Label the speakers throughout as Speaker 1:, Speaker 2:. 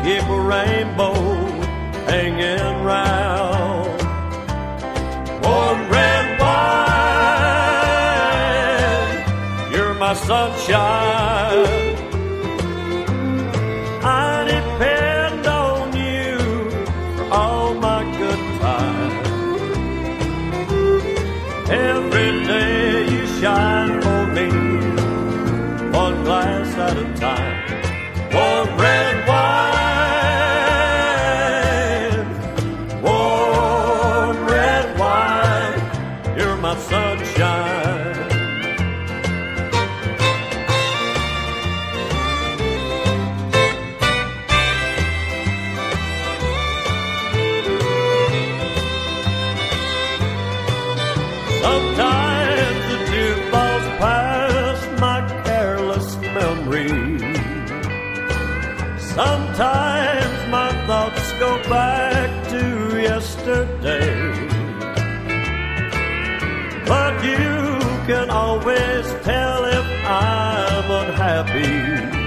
Speaker 1: keep a rainbow hanging round. Warm red wine, you're my sunshine. I depend on you for all my good times. Every day you shine for me, one glass at a time. Warm red wine, warm red wine, you're my sunshine. Sometimes the jukebox past my careless memory. Sometimes my thoughts go back to yesterday. But you can always tell if I'm unhappy,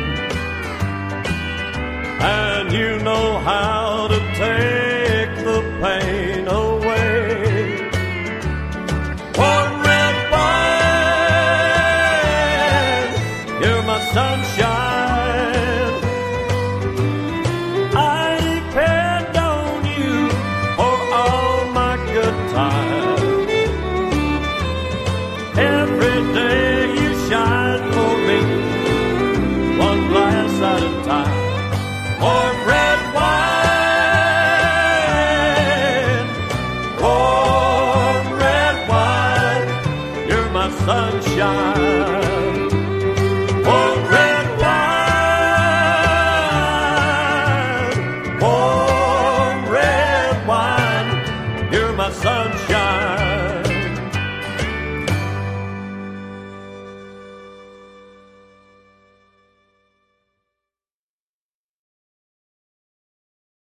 Speaker 1: and you know how to take the pain away. Warm red wine, you're my sunshine. I depend on you for all my good times. Every day you shine for me, one glass at a time. Warm red wine, warm red wine, you're my sunshine. Warm red wine, warm red wine, you're my sunshine.